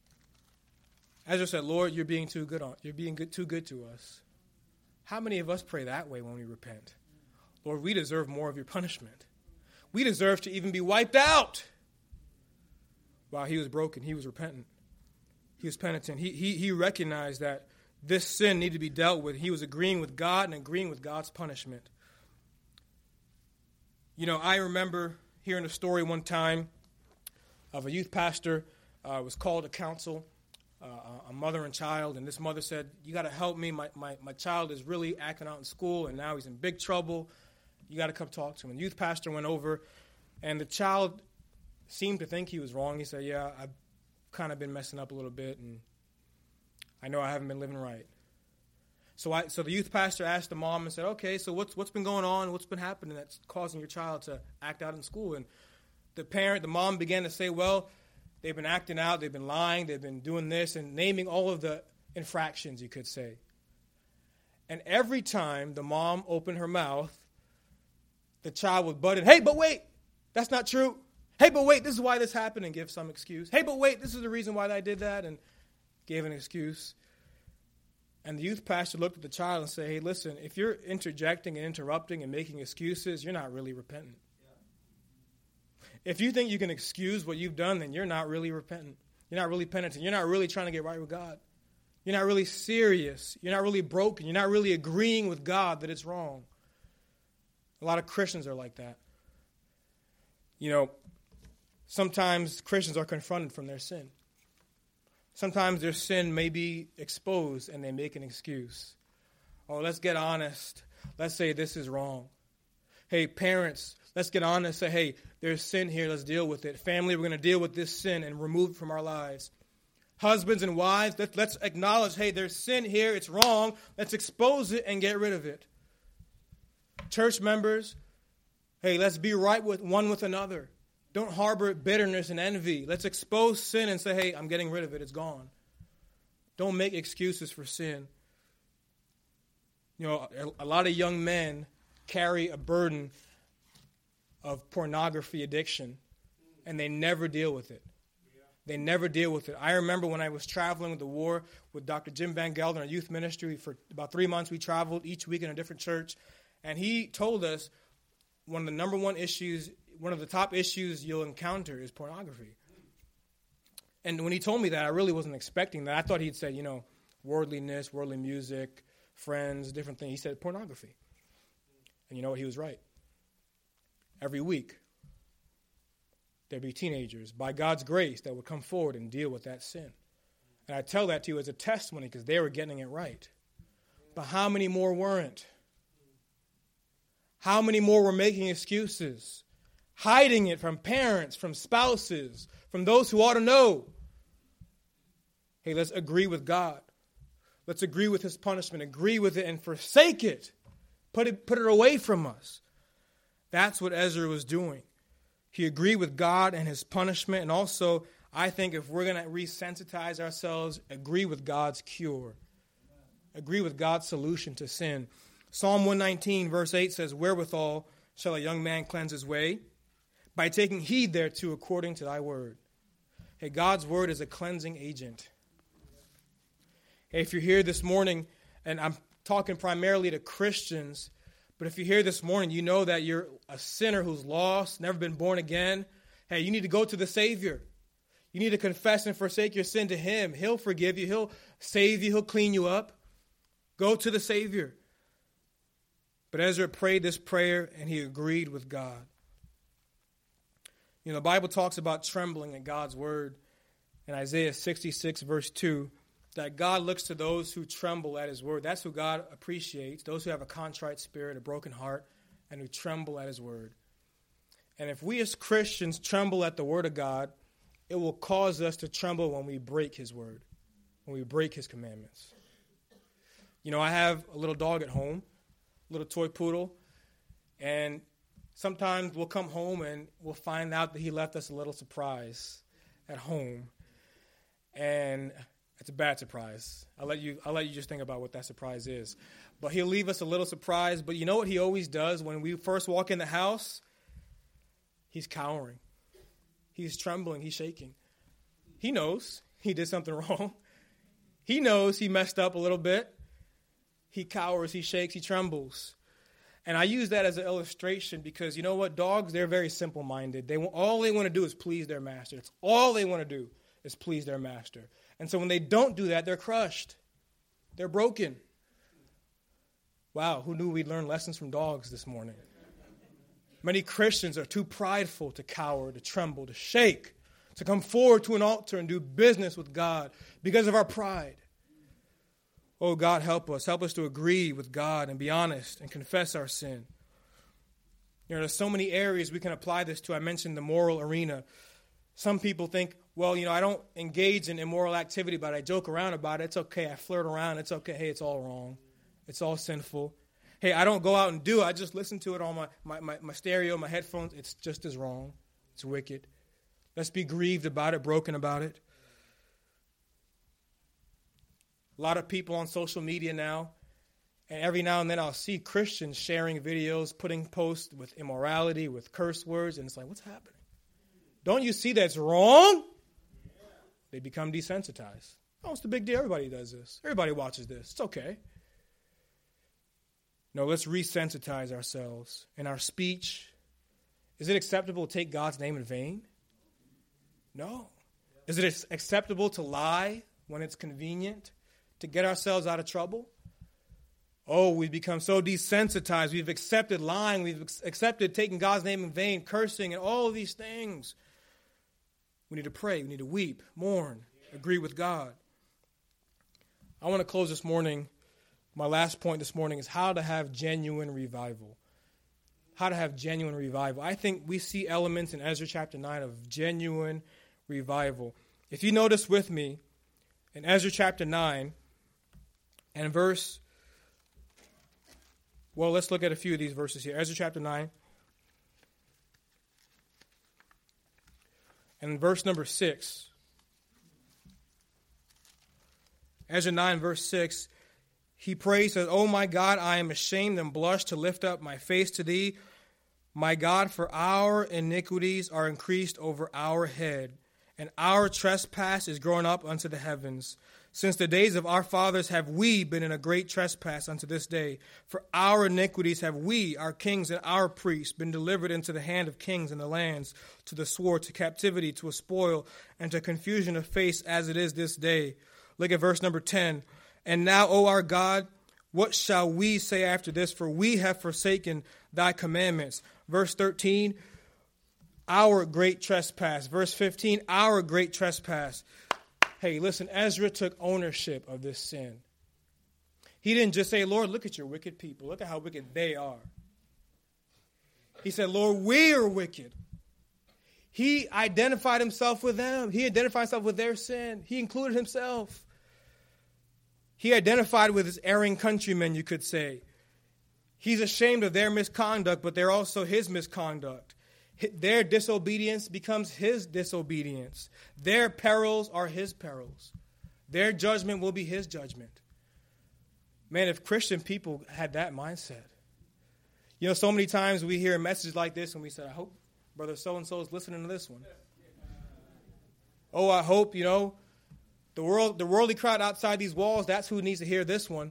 Ezra said, Lord, you're being too good on, you're being good, too good to us. How many of us pray that way when we repent? Lord, we deserve more of your punishment. We deserve to even be wiped out. While he was broken, he was repentant. He was penitent. He, he, he recognized that this sin needed to be dealt with. He was agreeing with God and agreeing with God's punishment. You know, I remember hearing a story one time of a youth pastor uh, was called to counsel, uh, a mother and child, and this mother said, you got to help me. My, my, my child is really acting out in school, and now he's in big trouble. You got to come talk to him. And the youth pastor went over, and the child seemed to think he was wrong. He said, yeah, I've kind of been messing up a little bit, and I know I haven't been living right. So I, so the youth pastor asked the mom and said, okay, so what's what's been going on? What's been happening that's causing your child to act out in school? And the parent, the mom began to say, well, they've been acting out, they've been lying, they've been doing this, and naming all of the infractions, you could say. And every time the mom opened her mouth, the child would butt in, hey, but wait, that's not true. Hey, but wait, this is why this happened, and give some excuse. Hey, but wait, this is the reason why I did that, and gave an excuse. And the youth pastor looked at the child and said, hey, listen, if you're interjecting and interrupting and making excuses, you're not really repentant. Yeah. If you think you can excuse what you've done, then you're not really repentant. You're not really penitent. You're not really trying to get right with God. You're not really serious. You're not really broken. You're not really agreeing with God that it's wrong. A lot of Christians are like that. You know, sometimes Christians are confronted from their sin. Sometimes their sin may be exposed and they make an excuse. Oh, let's get honest. Let's say this is wrong. Hey, parents, let's get honest. Say, hey, there's sin here. Let's deal with it. Family, we're going to deal with this sin and remove it from our lives. Husbands and wives, let, let's acknowledge, hey, there's sin here. It's wrong. Let's expose it and get rid of it. Church members, hey, let's be right with one with another. Don't harbor bitterness and envy. Let's expose sin and say, hey, I'm getting rid of it. It's gone. Don't make excuses for sin. You know, a, a lot of young men carry a burden of pornography addiction, and they never deal with it. They never deal with it. I remember when I was traveling with the war with Doctor Jim Van Gelder in our youth ministry. For about three months, we traveled each week in a different church. And he told us one of the number one issues, one of the top issues you'll encounter is pornography. And when he told me that, I really wasn't expecting that. I thought he'd say, you know, worldliness, worldly music, friends, different things. He said pornography. And you know what? He was right. Every week, there'd be teenagers, by God's grace, that would come forward and deal with that sin. And I tell that to you as a testimony because they were getting it right. But how many more weren't? How many more were making excuses, hiding it from parents, from spouses, from those who ought to know? Hey, let's agree with God. Let's agree with his punishment, agree with it, and forsake it. Put it, put it away from us. That's what Ezra was doing. He agreed with God and his punishment, and also, I think if we're going to resensitize ourselves, agree with God's cure. Agree with God's solution to sin. Psalm one nineteen, verse eight says, wherewithal shall a young man cleanse his way? By taking heed thereto according to thy word. Hey, God's word is a cleansing agent. Hey, if you're here this morning, and I'm talking primarily to Christians, but if you're here this morning, you know that you're a sinner who's lost, never been born again. Hey, you need to go to the Savior. You need to confess and forsake your sin to him. He'll forgive you. He'll save you. He'll clean you up. Go to the Savior. But Ezra prayed this prayer, and he agreed with God. You know, the Bible talks about trembling at God's word in Isaiah sixty-six, verse two, that God looks to those who tremble at his word. That's who God appreciates, those who have a contrite spirit, a broken heart, and who tremble at his word. And if we as Christians tremble at the word of God, it will cause us to tremble when we break his word, when we break his commandments. You know, I have a little dog at home, little toy poodle, and sometimes we'll come home and we'll find out that he left us a little surprise at home, and it's a bad surprise. I'll let you I'll let you just think about what that surprise is. But he'll leave us a little surprise, but you know what he always does when we first walk in the house? He's cowering. He's trembling, he's shaking. He knows he did something wrong. He knows he messed up a little bit. He cowers, he shakes, he trembles. And I use that as an illustration because, you know what, dogs, they're very simple-minded. They all they want to do is please their master. That's all they want to do is please their master. And so when they don't do that, they're crushed. They're broken. Wow, who knew we'd learn lessons from dogs this morning? Many Christians are too prideful to cower, to tremble, to shake, to come forward to an altar and do business with God because of our pride. Oh, God, help us. Help us to agree with God and be honest and confess our sin. You know, there's so many areas we can apply this to. I mentioned the moral arena. Some people think, well, you know, I don't engage in immoral activity, but I joke around about it. It's okay. I flirt around. It's okay. Hey, it's all wrong. It's all sinful. Hey, I don't go out and do it. I just listen to it on my, my, my, my stereo, my headphones. It's just as wrong. It's wicked. Let's be grieved about it, broken about it. A lot of people on social media now, and every now and then I'll see Christians sharing videos, putting posts with immorality, with curse words, and it's like, what's happening? Don't you see that's wrong? They become desensitized. Oh, what's the big deal? Everybody does this. Everybody watches this. It's okay. No, let's resensitize ourselves in our speech. Is it acceptable to take God's name in vain? No. Is it acceptable to lie when it's convenient to get ourselves out of trouble? Oh, we've become so desensitized. We've accepted lying. We've accepted taking God's name in vain, cursing, and all of these things. We need to pray. We need to weep, mourn, agree with God. I want to close this morning. My last point this morning is how to have genuine revival. How to have genuine revival. I think we see elements in Ezra chapter nine of genuine revival. If you notice with me, in Ezra chapter nine and verse, well, let's look at a few of these verses here. Ezra chapter nine and verse number six. Ezra nine, verse six, he prays, says, "Oh my God, I am ashamed and blush to lift up my face to thee. My God, for our iniquities are increased over our head, and our trespass is grown up unto the heavens. Since the days of our fathers have we been in a great trespass unto this day. For our iniquities have we, our kings and our priests, been delivered into the hand of kings in the lands, to the sword, to captivity, to a spoil, and to confusion of face as it is this day." Look at verse number ten. "And now, O our God, what shall we say after this? For we have forsaken thy commandments." Verse thirteen, our great trespass. Verse fifteen, our great trespass. Hey, listen, Ezra took ownership of this sin. He didn't just say, "Lord, look at your wicked people. Look at how wicked they are." He said, "Lord, we are wicked." He identified himself with them. He identified himself with their sin. He included himself. He identified with his erring countrymen, you could say. He's ashamed of their misconduct, but they're also his misconduct. Their disobedience becomes his disobedience. Their perils are his perils. Their judgment will be his judgment. Man, if Christian people had that mindset. You know, so many times we hear a message like this and we say, "I hope Brother so-and-so is listening to this one." Oh, I hope, you know, the world, the worldly crowd outside these walls, that's who needs to hear this one.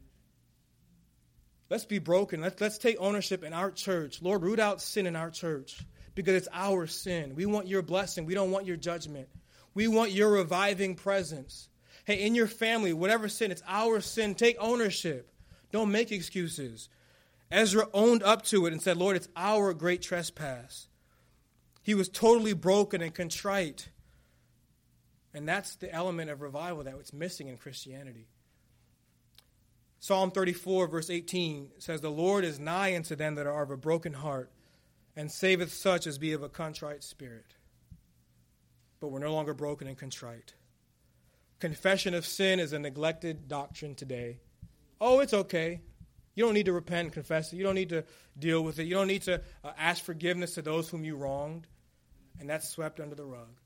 Let's be broken. Let's, let's take ownership in our church. Lord, root out sin in our church because it's our sin. We want your blessing. We don't want your judgment. We want your reviving presence. Hey, in your family, whatever sin, it's our sin. Take ownership. Don't make excuses. Ezra owned up to it and said, "Lord, it's our great trespass." He was totally broken and contrite. And that's the element of revival that was missing in Christianity. Psalm thirty-four, verse eighteen says, "The Lord is nigh unto them that are of a broken heart, and saveth such as be of a contrite spirit." But we're no longer broken and contrite. Confession of sin is a neglected doctrine today. Oh, it's okay. You don't need to repent and confess it. You don't need to deal with it. You don't need to uh, ask forgiveness to those whom you wronged. And that's swept under the rug.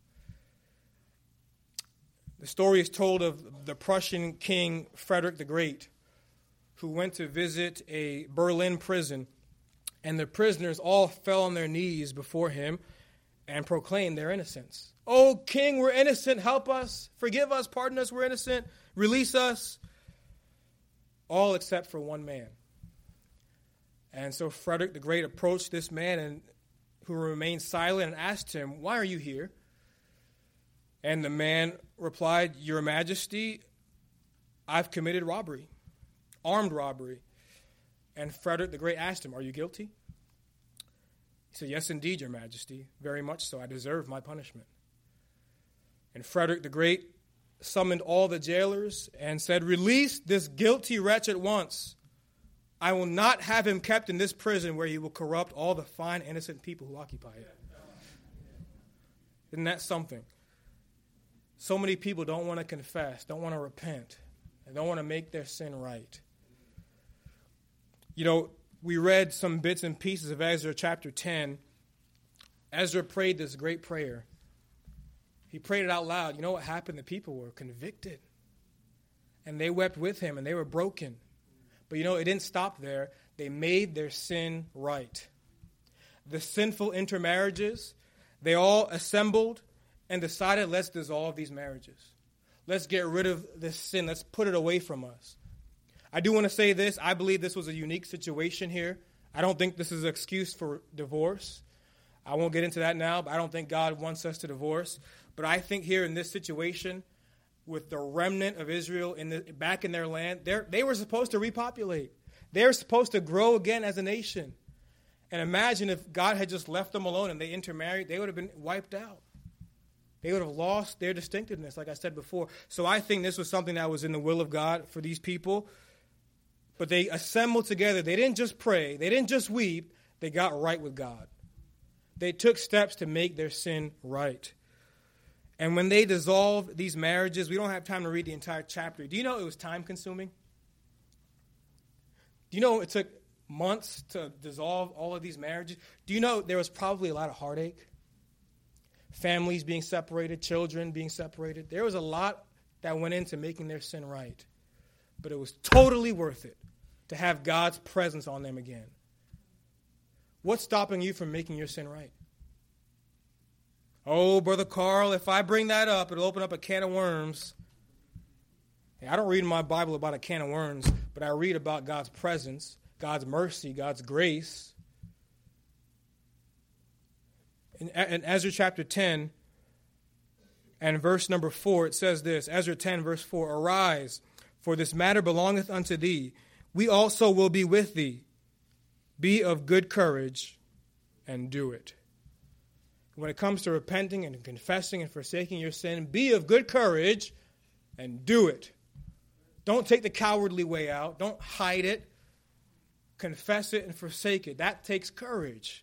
The story is told of the Prussian king Frederick the Great, who went to visit a Berlin prison, and the prisoners all fell on their knees before him and proclaimed their innocence. "Oh, king, we're innocent. Help us. Forgive us. Pardon us. We're innocent. Release us." All except for one man. And so Frederick the Great approached this man, and who remained silent, and asked him, "Why are you here?" And the man replied, "Your Majesty, I've committed robbery, armed robbery." And Frederick the Great asked him, "Are you guilty?" He said, "Yes, indeed, Your Majesty, very much so. I deserve my punishment." And Frederick the Great summoned all the jailers and said, "Release this guilty wretch at once. I will not have him kept in this prison where he will corrupt all the fine, innocent people who occupy it." Isn't that something? So many people don't want to confess, don't want to repent, and don't want to make their sin right. You know, we read some bits and pieces of Ezra chapter ten. Ezra prayed this great prayer. He prayed it out loud. You know what happened? The people were convicted. And they wept with him, and they were broken. But you know, it didn't stop there. They made their sin right. The sinful intermarriages They all assembled and decided, let's dissolve these marriages. Let's get rid of this sin. Let's put it away from us. I do want to say this. I believe this was a unique situation here. I don't think this is an excuse for divorce. I won't get into that now, but I don't think God wants us to divorce. But I think here in this situation, with the remnant of Israel in the, back in their land, they were supposed to repopulate. They were supposed to grow again as a nation. And imagine if God had just left them alone and they intermarried, they would have been wiped out. They would have lost their distinctiveness, like I said before. So I think this was something that was in the will of God for these people. But they assembled together. They didn't just pray. They didn't just weep. They got right with God. They took steps to make their sin right. And when they dissolved these marriages, we don't have time to read the entire chapter. Do you know it was time consuming? Do you know it took months to dissolve all of these marriages? Do you know there was probably a lot of heartache? Families being separated, children being separated. There was a lot that went into making their sin right. But it was totally worth it to have God's presence on them again. What's stopping you from making your sin right? Oh, Brother Carl, if I bring that up, it'll open up a can of worms. Hey, I don't read in my Bible about a can of worms, but I read about God's presence, God's mercy, God's grace. In, in Ezra chapter ten and verse number four, it says this, Ezra ten, verse four, "Arise, for this matter belongeth unto thee. We also will be with thee. Be of good courage and do it." When it comes to repenting and confessing and forsaking your sin, be of good courage and do it. Don't take the cowardly way out. Don't hide it. Confess it and forsake it. That takes courage.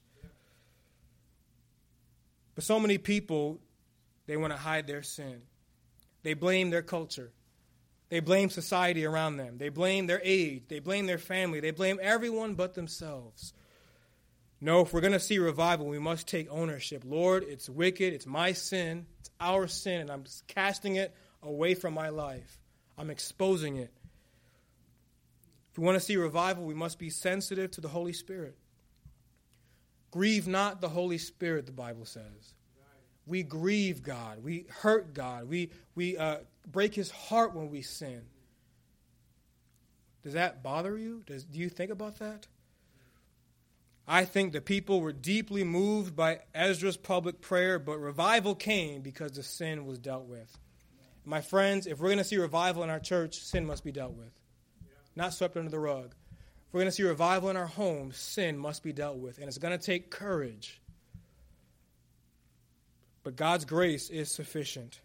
But so many people, they want to hide their sin. They blame their culture. They blame society around them. They blame their age. They blame their family. They blame everyone but themselves. No, if we're going to see revival, we must take ownership. Lord, it's wicked. It's my sin. It's our sin, and I'm casting it away from my life. I'm exposing it. If we want to see revival, we must be sensitive to the Holy Spirit. Grieve not the Holy Spirit, the Bible says. We grieve God. We hurt God. We, we uh, break his heart when we sin. Does that bother you? Does, do you think about that? I think the people were deeply moved by Ezra's public prayer, but revival came because the sin was dealt with. My friends, if we're going to see revival in our church, sin must be dealt with, not swept under the rug. If we're going to see revival in our homes, sin must be dealt with, and it's going to take courage. But God's grace is sufficient.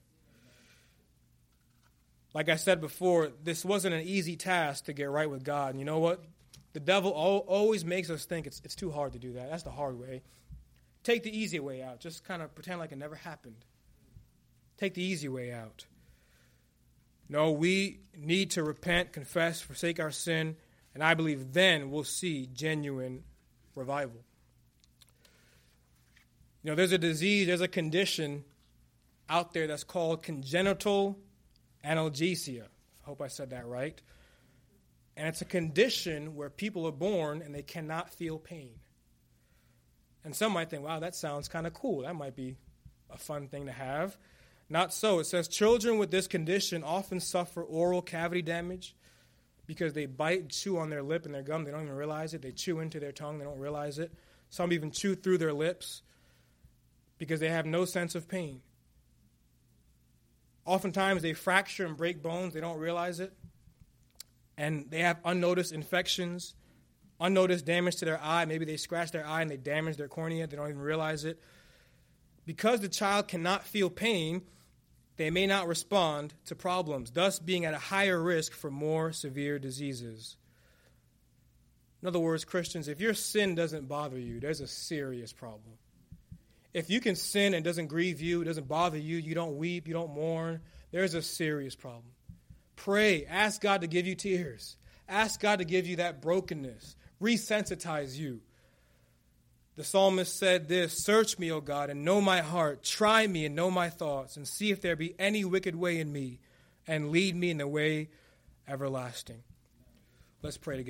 Like I said before, this wasn't an easy task to get right with God. And you know what? The devil always makes us think it's, it's too hard to do that. That's the hard way. Take the easy way out. Just kind of pretend like it never happened. Take the easy way out. No, we need to repent, confess, forsake our sin, and I believe then we'll see genuine revival. You know, there's a disease, there's a condition out there that's called congenital analgesia. I hope I said that right. And it's a condition where people are born and they cannot feel pain. And some might think, wow, that sounds kind of cool. That might be a fun thing to have. Not so. It says children with this condition often suffer oral cavity damage because they bite, chew on their lip and their gum. They don't even realize it. They chew into their tongue. They don't realize it. Some even chew through their lips because they have no sense of pain. Oftentimes they fracture and break bones. They don't realize it. And they have unnoticed infections, unnoticed damage to their eye. Maybe they scratch their eye and they damage their cornea. They don't even realize it. Because the child cannot feel pain, they may not respond to problems, thus being at a higher risk for more severe diseases. In other words, Christians, if your sin doesn't bother you, there's a serious problem. If you can sin and it doesn't grieve you, it doesn't bother you, you don't weep, you don't mourn, there's a serious problem. Pray. Ask God to give you tears. Ask God to give you that brokenness. Resensitize you. The psalmist said this, "Search me, O God, and know my heart. Try me and know my thoughts, and see if there be any wicked way in me, and lead me in the way everlasting." Let's pray together.